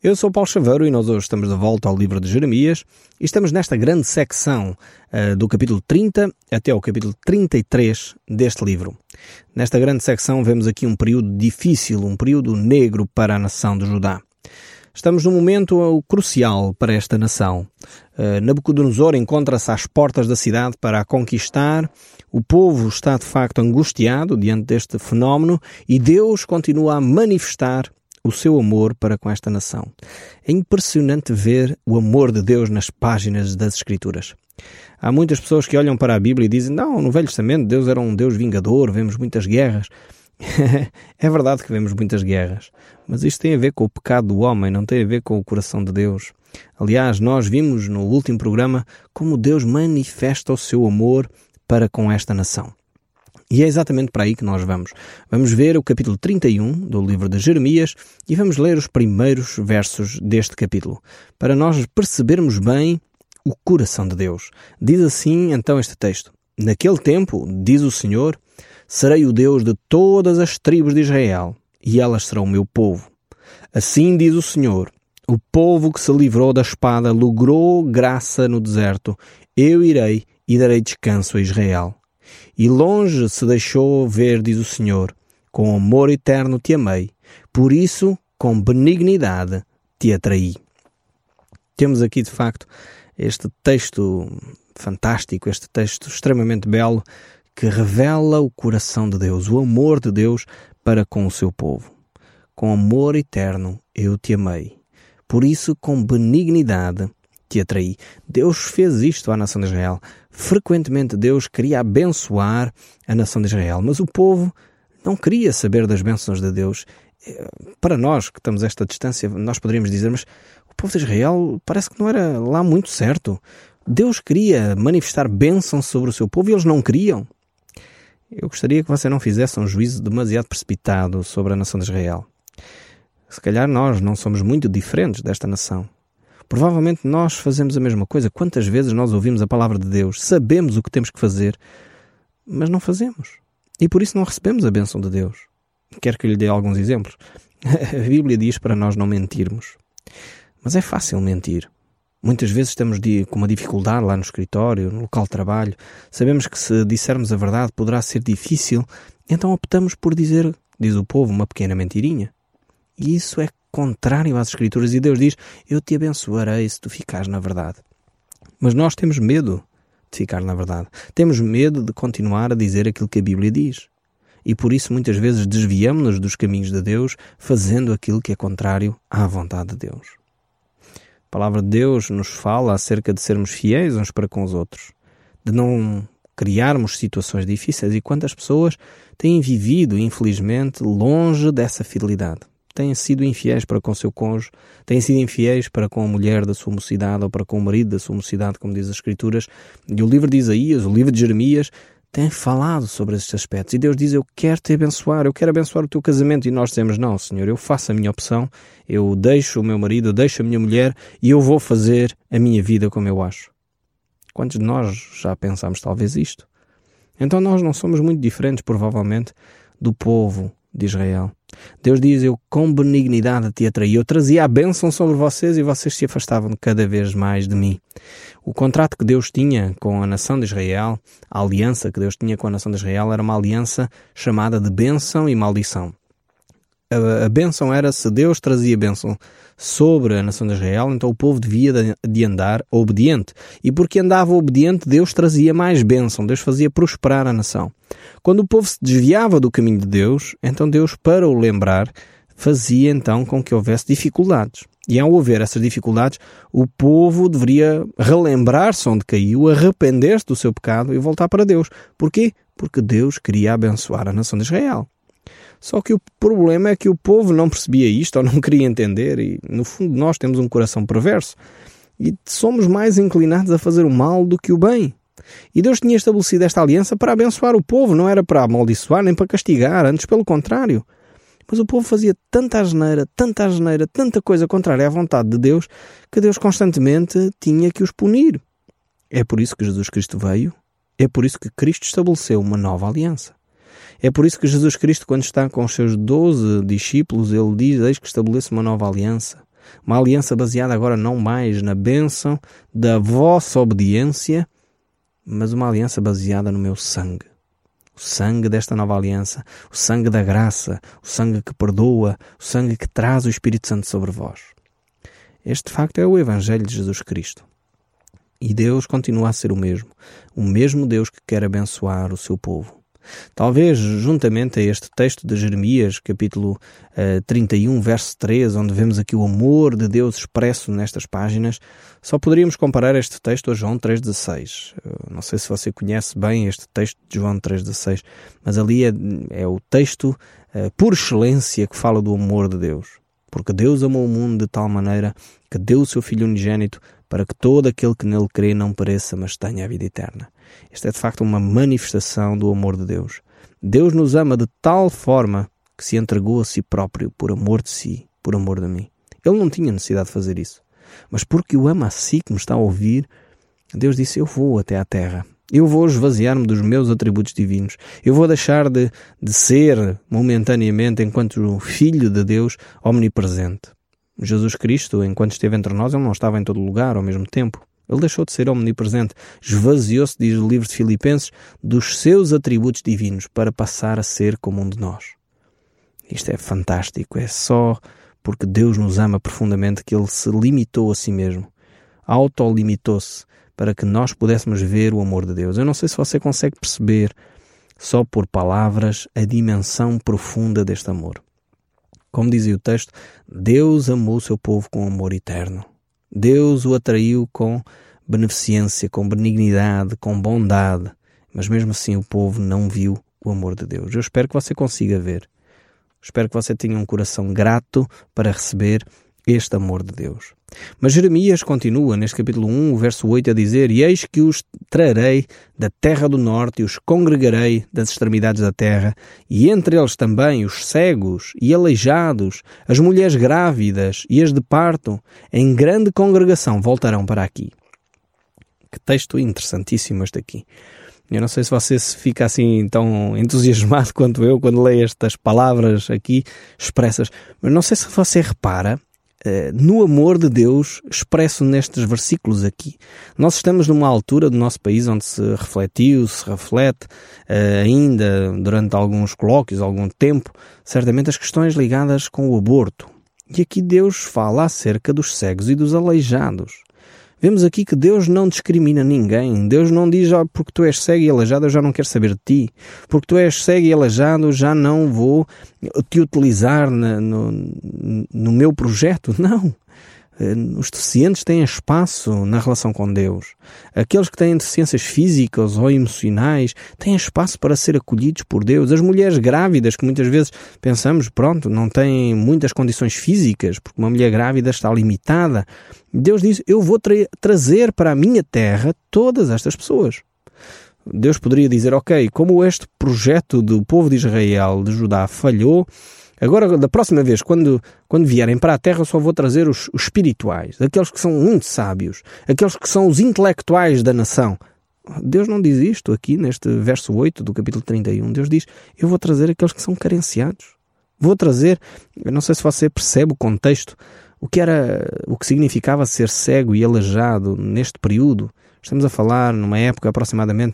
Eu sou o Paulo Chaveiro e nós hoje estamos de volta ao livro de Jeremias e estamos nesta grande secção do capítulo 30 até ao capítulo 33 deste livro. Nesta grande secção vemos aqui um período difícil, um período negro para a nação de Judá. Estamos num momento crucial para esta nação. Nabucodonosor encontra-se às portas da cidade para a conquistar. O povo está de facto angustiado diante deste fenómeno e Deus continua a manifestar o seu amor para com esta nação. É impressionante ver o amor de Deus nas páginas das Escrituras. Há muitas pessoas que olham para a Bíblia e dizem, não, no Velho Testamento Deus era um Deus vingador, vemos muitas guerras. É verdade que vemos muitas guerras, mas isto tem a ver com o pecado do homem, não tem a ver com o coração de Deus. Aliás, nós vimos no último programa como Deus manifesta o seu amor para com esta nação. E é exatamente para aí que nós vamos. Vamos ver o capítulo 31 do livro de Jeremias e vamos ler os primeiros versos deste capítulo, para nós percebermos bem o coração de Deus. Diz assim então este texto: Naquele tempo, diz o Senhor, serei o Deus de todas as tribos de Israel, e elas serão o meu povo. Assim diz o Senhor, o povo que se livrou da espada logrou graça no deserto. Eu irei e darei descanso a Israel. E longe se deixou ver, diz o Senhor, com amor eterno te amei, por isso com benignidade te atraí. Temos aqui de facto este texto fantástico, este texto extremamente belo, que revela o coração de Deus, o amor de Deus para com o seu povo. Com amor eterno eu te amei, por isso com benignidade te atraí. Deus fez isto à nação de Israel. Frequentemente Deus queria abençoar a nação de Israel, mas o povo não queria saber das bênçãos de Deus. Para nós que estamos a esta distância, nós poderíamos dizer, mas o povo de Israel parece que não era lá muito certo. Deus queria manifestar bênção sobre o seu povo e eles não queriam. Eu gostaria que você não fizesse um juízo demasiado precipitado sobre a nação de Israel. Se calhar nós não somos muito diferentes desta nação. Provavelmente nós fazemos a mesma coisa. Quantas vezes nós ouvimos a palavra de Deus, sabemos o que temos que fazer, mas não fazemos. E por isso não recebemos a bênção de Deus. Quero que eu lhe dê alguns exemplos. A Bíblia diz para nós não mentirmos. Mas é fácil mentir. Muitas vezes estamos com uma dificuldade lá no escritório, no local de trabalho. Sabemos que se dissermos a verdade poderá ser difícil, então optamos por dizer, diz o povo, uma pequena mentirinha. E isso é contrário às Escrituras. E Deus diz, eu te abençoarei se tu ficares na verdade. Mas nós temos medo de ficar na verdade. Temos medo de continuar a dizer aquilo que a Bíblia diz. E por isso muitas vezes desviamos-nos dos caminhos de Deus, fazendo aquilo que é contrário à vontade de Deus. A palavra de Deus nos fala acerca de sermos fiéis uns para com os outros, de não criarmos situações difíceis. E quantas pessoas têm vivido, infelizmente, longe dessa fidelidade? Têm sido infiéis para com o seu cônjuge, têm sido infiéis para com a mulher da sua mocidade ou para com o marido da sua mocidade, como diz as Escrituras. E o livro de Isaías, o livro de Jeremias, tem falado sobre estes aspectos. E Deus diz, eu quero te abençoar, eu quero abençoar o teu casamento. E nós dizemos, não, Senhor, eu faço a minha opção, eu deixo o meu marido, eu deixo a minha mulher e eu vou fazer a minha vida como eu acho. Quantos de nós já pensámos talvez isto? Então nós não somos muito diferentes, provavelmente, do povo de Israel. Deus diz, eu com benignidade te atraí, eu trazia a bênção sobre vocês e vocês se afastavam cada vez mais de mim. O contrato que Deus tinha com a nação de Israel, a aliança que Deus tinha com a nação de Israel era uma aliança chamada de bênção e maldição. A bênção era, se Deus trazia bênção sobre a nação de Israel, então o povo devia de andar obediente. E porque andava obediente, Deus trazia mais bênção, Deus fazia prosperar a nação. Quando o povo se desviava do caminho de Deus, então Deus, para o lembrar, fazia então com que houvesse dificuldades. E ao haver essas dificuldades, o povo deveria relembrar-se onde caiu, arrepender-se do seu pecado e voltar para Deus. Porquê? Porque Deus queria abençoar a nação de Israel. Só que o problema é que o povo não percebia isto ou não queria entender e, no fundo, nós temos um coração perverso e somos mais inclinados a fazer o mal do que o bem. E Deus tinha estabelecido esta aliança para abençoar o povo, não era para amaldiçoar nem para castigar, antes pelo contrário. Mas o povo fazia tanta asneira, tanta coisa contrária à vontade de Deus, que Deus constantemente tinha que os punir. É por isso que Jesus Cristo veio, é por isso que Cristo estabeleceu uma nova aliança. É por isso que Jesus Cristo, quando está com os seus 12 discípulos, ele diz, eis que estabeleço uma nova aliança. Uma aliança baseada agora não mais na bênção da vossa obediência, mas uma aliança baseada no meu sangue. O sangue desta nova aliança, o sangue da graça, o sangue que perdoa, o sangue que traz o Espírito Santo sobre vós. Este, de facto, é o Evangelho de Jesus Cristo. E Deus continua a ser o mesmo Deus que quer abençoar o seu povo. Talvez, juntamente a este texto de Jeremias, capítulo 31, verso 3, onde vemos aqui o amor de Deus expresso nestas páginas, só poderíamos comparar este texto a João 3,16. Não sei se você conhece bem este texto de João 3,16, mas ali é o texto por excelência que fala do amor de Deus. Porque Deus amou o mundo de tal maneira que deu o seu Filho unigênito para que todo aquele que nele crê não pereça, mas tenha a vida eterna. Esta é de facto uma manifestação do amor de Deus. Deus nos ama de tal forma que se entregou a si próprio por amor de si, por amor de mim. Ele não tinha necessidade de fazer isso. Mas porque o ama a si, que me está a ouvir, Deus disse, eu vou até à terra. Eu vou esvaziar-me dos meus atributos divinos. Eu vou deixar de ser momentaneamente, enquanto Filho de Deus, omnipresente. Jesus Cristo, enquanto esteve entre nós, ele não estava em todo lugar ao mesmo tempo. Ele deixou de ser omnipresente. Esvaziou-se, diz o livro de Filipenses, dos seus atributos divinos para passar a ser como um de nós. Isto é fantástico. É só porque Deus nos ama profundamente que ele se limitou a si mesmo. Autolimitou-se para que nós pudéssemos ver o amor de Deus. Eu não sei se você consegue perceber, só por palavras, a dimensão profunda deste amor. Como dizia o texto, Deus amou o seu povo com amor eterno. Deus o atraiu com beneficência, com benignidade, com bondade. Mas mesmo assim o povo não viu o amor de Deus. Eu espero que você consiga ver. Espero que você tenha um coração grato para receber este amor de Deus. Mas Jeremias continua neste capítulo 1, verso 8, a dizer: E eis que os trarei da terra do norte e os congregarei das extremidades da terra, e entre eles também os cegos e aleijados, as mulheres grávidas e as de parto, em grande congregação voltarão para aqui. Que texto interessantíssimo este aqui. Eu não sei se você fica assim tão entusiasmado quanto eu quando leio estas palavras aqui expressas, mas não sei se você repara no amor de Deus expresso nestes versículos aqui. Nós estamos numa altura do nosso país onde se reflete ainda durante alguns colóquios, algum tempo, certamente as questões ligadas com o aborto. E aqui Deus fala acerca dos cegos e dos aleijados. Vemos aqui que Deus não discrimina ninguém. Deus não diz, porque tu és cego e aleijado, eu já não quero saber de ti. Porque tu és cego e aleijado, já não vou te utilizar no meu projeto. Não. Os deficientes têm espaço na relação com Deus. Aqueles que têm deficiências físicas ou emocionais têm espaço para ser acolhidos por Deus. As mulheres grávidas, que muitas vezes pensamos, não têm muitas condições físicas, porque uma mulher grávida está limitada. Deus diz, eu vou trazer para a minha terra todas estas pessoas. Deus poderia dizer, ok, como este projeto do povo de Israel, de Judá, falhou, agora, da próxima vez, quando vierem para a terra, eu só vou trazer os espirituais, aqueles que são muito sábios, aqueles que são os intelectuais da nação. Deus não diz isto aqui, neste verso 8 do capítulo 31. Deus diz, eu vou trazer aqueles que são carenciados. Vou trazer, eu não sei se você percebe o contexto, o que significava ser cego e aleijado neste período. Estamos a falar numa época aproximadamente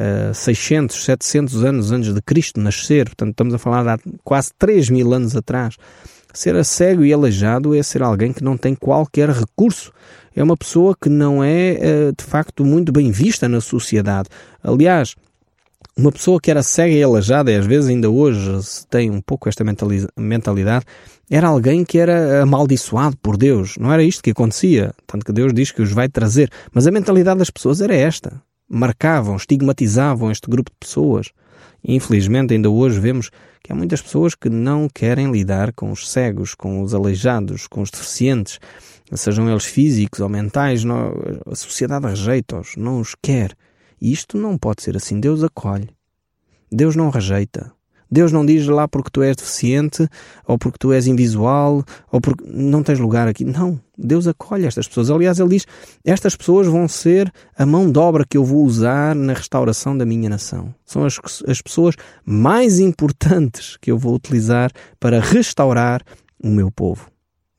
600, 700 anos antes de Cristo nascer, portanto estamos a falar de quase 3.000 anos atrás. Ser cego e aleijado é ser alguém que não tem qualquer recurso. É uma pessoa que não é, de facto, muito bem vista na sociedade. Aliás, uma pessoa que era cega e aleijada, e às vezes ainda hoje se tem um pouco esta mentalidade, era alguém que era amaldiçoado por Deus. Não era isto que acontecia, tanto que Deus diz que os vai trazer. Mas a mentalidade das pessoas era esta. Marcavam, estigmatizavam este grupo de pessoas. E, infelizmente, ainda hoje vemos que há muitas pessoas que não querem lidar com os cegos, com os aleijados, com os deficientes, sejam eles físicos ou mentais. A sociedade rejeita-os, não os quer. E isto não pode ser assim. Deus acolhe. Deus não rejeita. Deus não diz lá porque tu és deficiente, ou porque tu és invisual, ou porque não tens lugar aqui. Não. Deus acolhe estas pessoas. Aliás, Ele diz, estas pessoas vão ser a mão de obra que eu vou usar na restauração da minha nação. São as pessoas mais importantes que eu vou utilizar para restaurar o meu povo.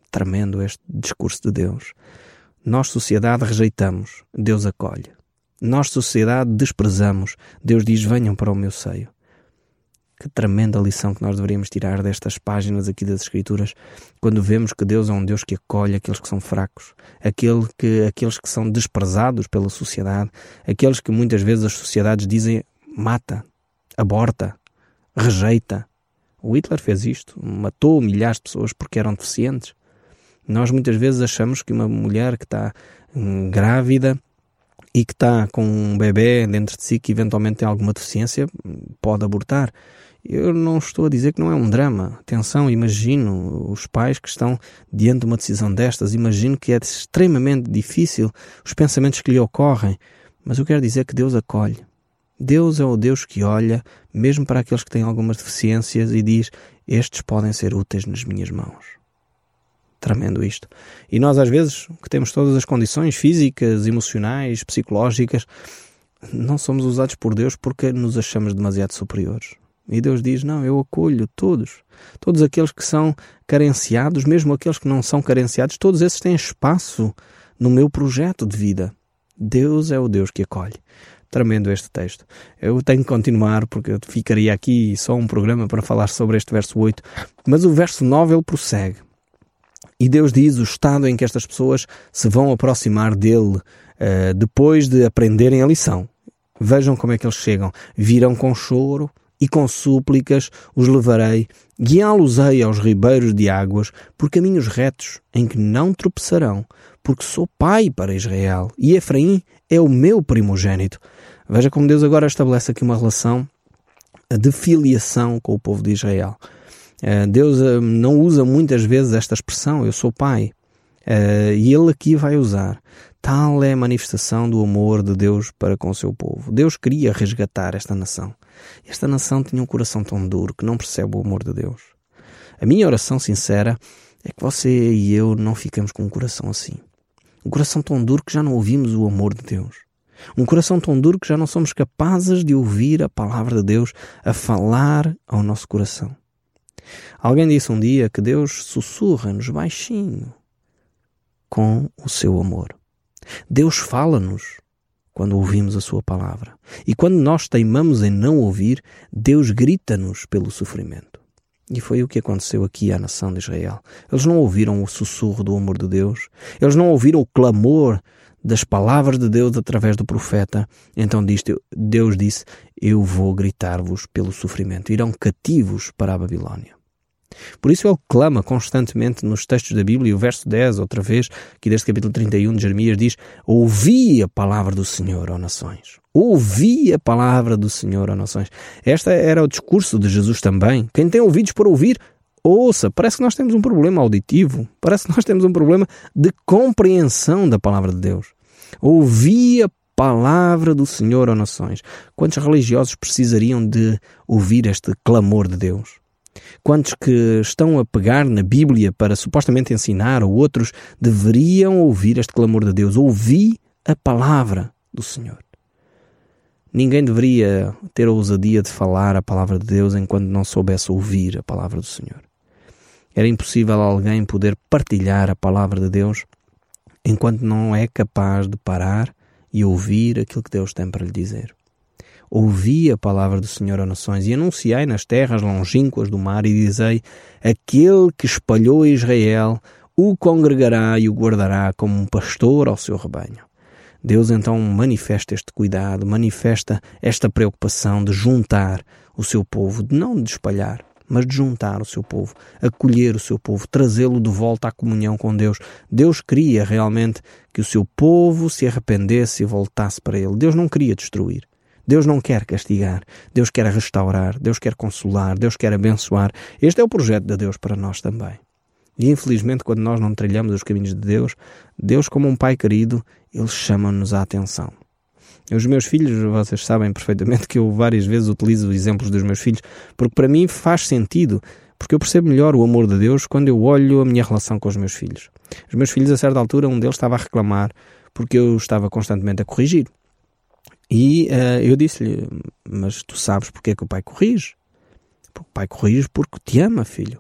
Tremendo este discurso de Deus. Nós, sociedade, rejeitamos, Deus acolhe. Nós, sociedade, desprezamos, Deus diz, venham para o meu seio. Que tremenda lição que nós deveríamos tirar destas páginas aqui das Escrituras, quando vemos que Deus é um Deus que acolhe aqueles que são fracos, aqueles que são desprezados pela sociedade, aqueles que muitas vezes as sociedades dizem mata, aborta, rejeita. O Hitler fez isto, matou milhares de pessoas porque eram deficientes. Nós muitas vezes achamos que uma mulher que está grávida e que está com um bebê dentro de si que eventualmente tem alguma deficiência pode abortar. Eu não estou a dizer que não é um drama. Atenção, imagino os pais que estão diante de uma decisão destas. Imagino que é extremamente difícil os pensamentos que lhe ocorrem. Mas eu quero dizer que Deus acolhe. Deus é o Deus que olha mesmo para aqueles que têm algumas deficiências e diz, estes podem ser úteis nas minhas mãos. Tremendo isto. E nós às vezes, que temos todas as condições físicas, emocionais, psicológicas, não somos usados por Deus porque nos achamos demasiado superiores. E Deus diz, não, eu acolho todos aqueles que são carenciados, mesmo aqueles que não são carenciados, todos esses têm espaço no meu projeto de vida. Deus é o Deus que acolhe. Tremendo este texto. Eu tenho que continuar porque ficaria aqui só um programa para falar sobre este verso 8, mas o verso 9 ele prossegue. E Deus diz o estado em que estas pessoas se vão aproximar dele depois de aprenderem a lição. Vejam como é que eles chegam. Virão com choro e com súplicas os levarei, guiá-los-ei aos ribeiros de águas, por caminhos retos em que não tropeçarão, porque sou pai para Israel e Efraim é o meu primogênito. Veja como Deus agora estabelece aqui uma relação de filiação com o povo de Israel. Deus não usa muitas vezes esta expressão, eu sou pai, e Ele aqui vai usar. Tal é a manifestação do amor de Deus para com o seu povo. Deus queria resgatar esta nação. Esta nação tinha um coração tão duro que não percebe o amor de Deus. A minha oração sincera é que você e eu não ficamos com um coração assim. Um coração tão duro que já não ouvimos o amor de Deus. Um coração tão duro que já não somos capazes de ouvir a palavra de Deus a falar ao nosso coração. Alguém disse um dia que Deus sussurra-nos baixinho com o seu amor. Deus fala-nos quando ouvimos a sua palavra. E quando nós teimamos em não ouvir, Deus grita-nos pelo sofrimento. E foi o que aconteceu aqui à nação de Israel. Eles não ouviram o sussurro do amor de Deus. Eles não ouviram o clamor das palavras de Deus através do profeta. Então Deus disse, eu vou gritar-vos pelo sofrimento. Irão cativos para a Babilónia. Por isso ele clama constantemente nos textos da Bíblia, e o verso 10, outra vez, aqui deste capítulo 31 de Jeremias, diz, ouvi a palavra do Senhor, ó nações. Ouvi a palavra do Senhor, ó nações. Este era o discurso de Jesus também. Quem tem ouvidos para ouvir, ouça. Parece que nós temos um problema auditivo. Parece que nós temos um problema de compreensão da palavra de Deus. Ouvi a palavra do Senhor, ó nações. Quantos religiosos precisariam de ouvir este clamor de Deus? Quantos que estão a pegar na Bíblia para supostamente ensinar a outros deveriam ouvir este clamor de Deus? Ouvi a palavra do Senhor. Ninguém deveria ter a ousadia de falar a palavra de Deus enquanto não soubesse ouvir a palavra do Senhor. Era impossível alguém poder partilhar a palavra de Deus enquanto não é capaz de parar e ouvir aquilo que Deus tem para lhe dizer. Ouvi a palavra do Senhor, ó nações, e anunciei nas terras longínquas do mar, e dizei, aquele que espalhou Israel o congregará e o guardará como um pastor ao seu rebanho. Deus então manifesta este cuidado, manifesta esta preocupação de juntar o seu povo, de não de espalhar, mas de juntar o seu povo, acolher o seu povo, trazê-lo de volta à comunhão com Deus. Deus queria realmente que o seu povo se arrependesse e voltasse para Ele. Deus não queria destruir. Deus não quer castigar, Deus quer restaurar, Deus quer consolar, Deus quer abençoar. Este é o projeto de Deus para nós também. E infelizmente quando nós não trilhamos os caminhos de Deus, Deus como um pai querido, Ele chama-nos a atenção. Os meus filhos, vocês sabem perfeitamente que eu várias vezes utilizo exemplos dos meus filhos, porque para mim faz sentido, porque eu percebo melhor o amor de Deus quando eu olho a minha relação com os meus filhos. Os meus filhos, a certa altura, um deles estava a reclamar porque eu estava constantemente a corrigir. E eu disse-lhe, mas tu sabes porque é que o pai corrige? Porque o pai corrige porque te ama, filho.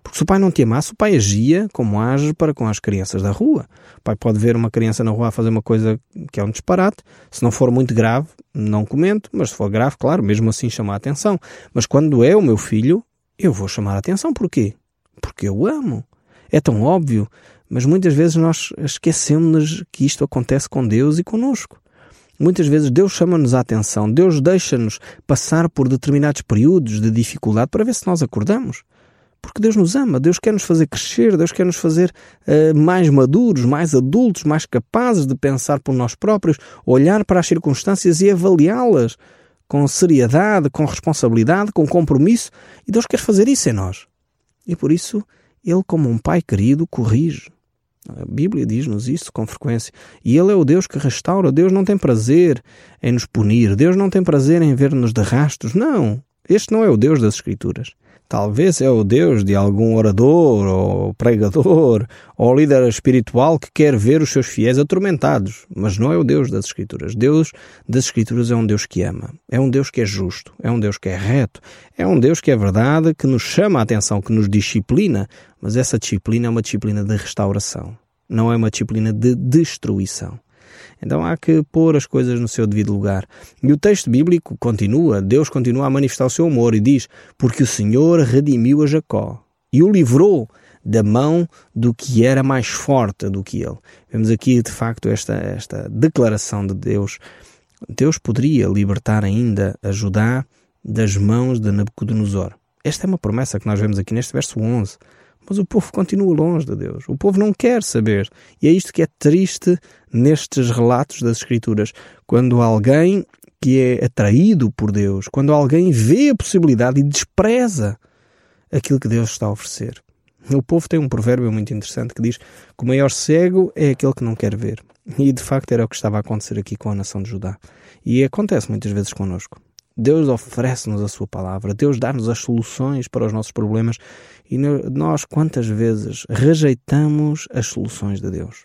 Porque se o pai não te amasse, o pai agia como age para com as crianças da rua. O pai pode ver uma criança na rua a fazer uma coisa que é um disparate. Se não for muito grave, não comento. Mas se for grave, claro, mesmo assim chama a atenção. Mas quando é o meu filho, eu vou chamar a atenção. Porquê? Porque eu o amo. É tão óbvio. Mas muitas vezes nós esquecemos que isto acontece com Deus e conosco. Muitas vezes Deus chama-nos a atenção. Deus deixa-nos passar por determinados períodos de dificuldade para ver se nós acordamos. Porque Deus nos ama, Deus quer nos fazer crescer, Deus quer nos fazer mais maduros, mais adultos, mais capazes de pensar por nós próprios, olhar para as circunstâncias e avaliá-las com seriedade, com responsabilidade, com compromisso. E Deus quer fazer isso em nós. E por isso, Ele, como um pai querido, corrige. A Bíblia diz-nos isso com frequência. E Ele é o Deus que restaura. Deus não tem prazer em nos punir. Deus não tem prazer em ver-nos de rastos. Não, este não é o Deus das Escrituras. Talvez é o Deus de algum orador, ou pregador, ou líder espiritual que quer ver os seus fiéis atormentados. Mas não é o Deus das Escrituras. Deus das Escrituras é um Deus que ama. É um Deus que é justo. É um Deus que é reto. É um Deus que é verdade, que nos chama a atenção, que nos disciplina. Mas essa disciplina é uma disciplina de restauração. Não é uma disciplina de destruição. Então há que pôr as coisas no seu devido lugar. E o texto bíblico continua, Deus continua a manifestar o seu amor e diz: porque o Senhor redimiu a Jacó e o livrou da mão do que era mais forte do que ele. Vemos aqui de facto esta declaração de Deus. Deus poderia libertar ainda a Judá das mãos de Nabucodonosor. Esta é uma promessa que nós vemos aqui neste verso 11. Mas o povo continua longe de Deus. O povo não quer saber. E é isto que é triste nestes relatos das Escrituras. Quando alguém que é atraído por Deus, quando alguém vê a possibilidade e despreza aquilo que Deus está a oferecer. O povo tem um provérbio muito interessante que diz que o maior cego é aquele que não quer ver. E de facto era o que estava a acontecer aqui com a nação de Judá. E acontece muitas vezes connosco. Deus oferece-nos a sua palavra, Deus dá-nos as soluções para os nossos problemas e nós quantas vezes rejeitamos as soluções de Deus.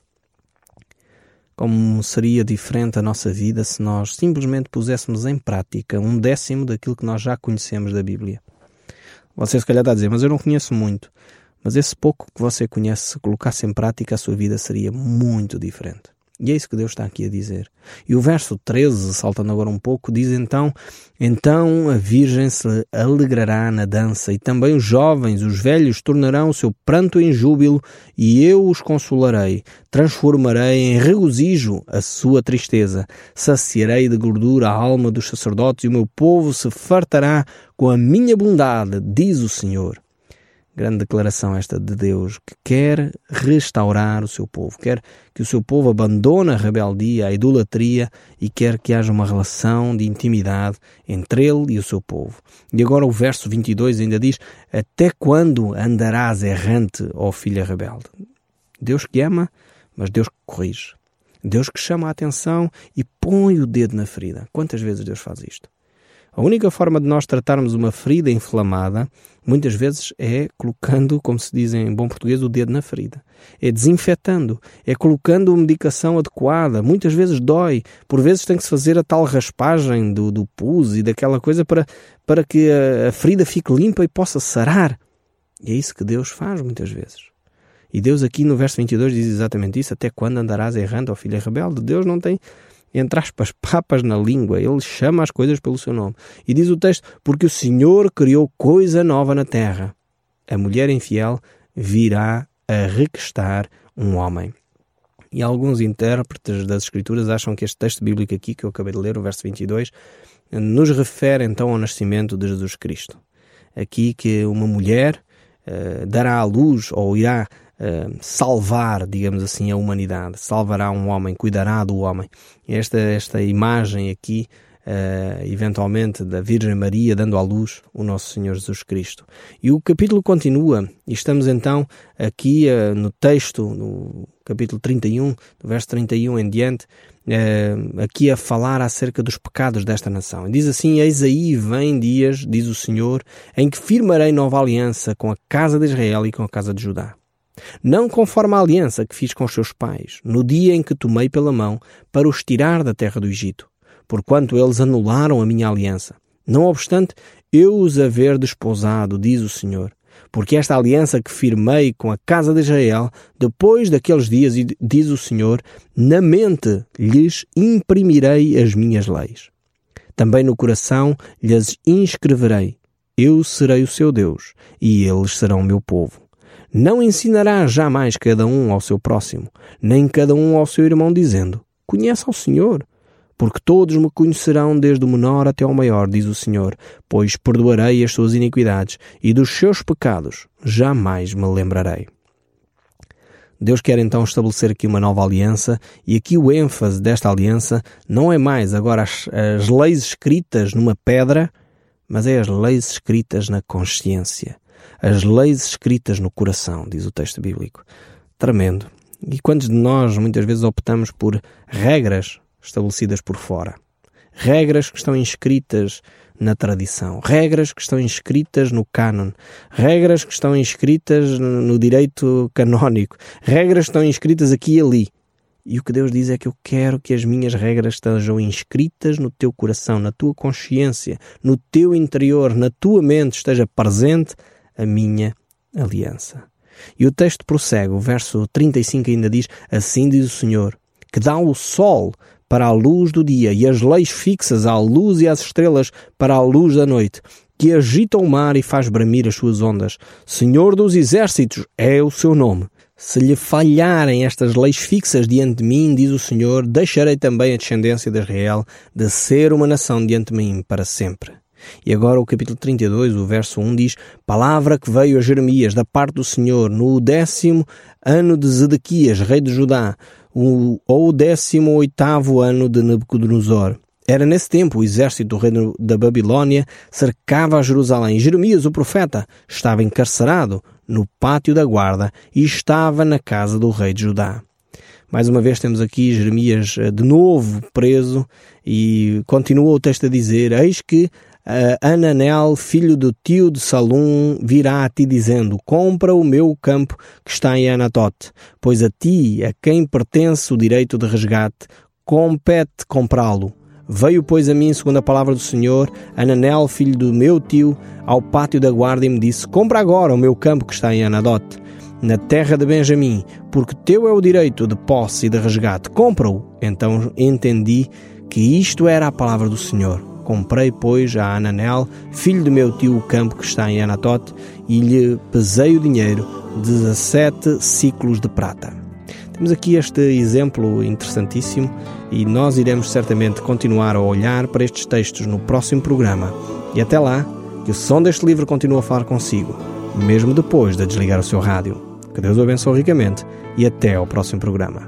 Como seria diferente a nossa vida se nós simplesmente puséssemos em prática 1/10 daquilo que nós já conhecemos da Bíblia. Você se calhar está a dizer, mas eu não conheço muito. Mas esse pouco que você conhece, se colocasse em prática, a sua vida seria muito diferente. E é isso que Deus está aqui a dizer. E o verso 13, saltando agora um pouco, diz então a Virgem se alegrará na dança, e também os jovens, os velhos, tornarão o seu pranto em júbilo, e eu os consolarei. Transformarei em regozijo a sua tristeza. Saciarei de gordura a alma dos sacerdotes, e o meu povo se fartará com a minha bondade, diz o Senhor. Grande declaração esta de Deus, que quer restaurar o seu povo, quer que o seu povo abandone a rebeldia, a idolatria e quer que haja uma relação de intimidade entre ele e o seu povo. E agora o verso 22 ainda diz: até quando andarás errante, ó filha rebelde? Deus que ama, mas Deus que corrige. Deus que chama a atenção e põe o dedo na ferida. Quantas vezes Deus faz isto? A única forma de nós tratarmos uma ferida inflamada, muitas vezes, é colocando, como se diz em bom português, o dedo na ferida. É desinfetando, é colocando a medicação adequada. Muitas vezes dói, por vezes tem que se fazer a tal raspagem do pus e daquela coisa para que a ferida fique limpa e possa sarar. E é isso que Deus faz muitas vezes. E Deus aqui no verso 22 diz exatamente isso: até quando andarás errante, ó filha rebelde? Deus não tem, entre aspas, papas na língua. Ele chama as coisas pelo seu nome. E diz o texto: porque o Senhor criou coisa nova na terra. A mulher infiel virá a requestar um homem. E alguns intérpretes das Escrituras acham que este texto bíblico aqui, que eu acabei de ler, o verso 22, nos refere então ao nascimento de Jesus Cristo. Aqui que uma mulher dará à luz, ou irá salvar, digamos assim, a humanidade. Salvará um homem, cuidará do homem. Esta imagem aqui, eventualmente, da Virgem Maria dando à luz o nosso Senhor Jesus Cristo. E o capítulo continua, e estamos então aqui no texto, no capítulo 31, do verso 31 em diante, aqui a falar acerca dos pecados desta nação. E diz assim: eis aí vem dias, diz o Senhor, em que firmarei nova aliança com a casa de Israel e com a casa de Judá. Não conforme a aliança que fiz com os seus pais, no dia em que tomei pela mão para os tirar da terra do Egito, porquanto eles anularam a minha aliança. Não obstante, eu os haver desposado, diz o Senhor, porque esta aliança que firmei com a casa de Israel, depois daqueles dias, diz o Senhor, na mente lhes imprimirei as minhas leis. Também no coração lhes inscreverei. Eu serei o seu Deus, e eles serão o meu povo. Não ensinará jamais cada um ao seu próximo, nem cada um ao seu irmão, dizendo, conhece ao Senhor, porque todos me conhecerão desde o menor até ao maior, diz o Senhor, pois perdoarei as suas iniquidades, e dos seus pecados jamais me lembrarei. Deus quer então estabelecer aqui uma nova aliança, e aqui o ênfase desta aliança não é mais agora as leis escritas numa pedra, mas é as leis escritas na consciência, as leis escritas no coração, diz o texto bíblico. Tremendo. E quantos de nós muitas vezes optamos por regras estabelecidas por fora? Regras que estão inscritas na tradição, regras que estão inscritas no cânon, regras que estão inscritas no direito canónico, regras que estão inscritas aqui e ali. E o que Deus diz é que eu quero que as minhas regras estejam inscritas no teu coração, na tua consciência, no teu interior, na tua mente, esteja presente a minha aliança. E o texto prossegue, o verso 35 ainda diz, assim diz o Senhor, que dá o sol para a luz do dia e as leis fixas à luz e às estrelas para a luz da noite, que agita o mar e faz bramir as suas ondas. Senhor dos exércitos é o seu nome. Se lhe falharem estas leis fixas diante de mim, diz o Senhor, deixarei também a descendência de Israel de ser uma nação diante de mim para sempre. E agora o capítulo 32, o verso 1 diz, palavra que veio a Jeremias da parte do Senhor no 10º ano de Zedequias, rei de Judá, ou o 18º ano de Nabucodonosor. Era nesse tempo o exército do rei da Babilônia cercava a Jerusalém. Jeremias, o profeta, estava encarcerado no pátio da guarda e estava na casa do rei de Judá. Mais uma vez temos aqui Jeremias de novo preso e continua o texto a dizer, eis que Hananel, filho do tio de Salum, virá a ti dizendo, compra o meu campo que está em Anatote, pois a ti, a quem pertence o direito de resgate, compete comprá-lo. Veio, pois, a mim, segundo a palavra do Senhor, Hananel, filho do meu tio, ao pátio da guarda e me disse, compra agora o meu campo que está em Anadote, na terra de Benjamim, porque teu é o direito de posse e de resgate. Compra-o. Então entendi que isto era a palavra do Senhor. Comprei, pois, a Hananel, filho do meu tio, o campo que está em Anatote, e lhe pesei o dinheiro, 17 ciclos de prata. Temos aqui este exemplo interessantíssimo e nós iremos certamente continuar a olhar para estes textos no próximo programa. E até lá, que o som deste livro continue a falar consigo, mesmo depois de desligar o seu rádio. Que Deus o abençoe ricamente e até ao próximo programa.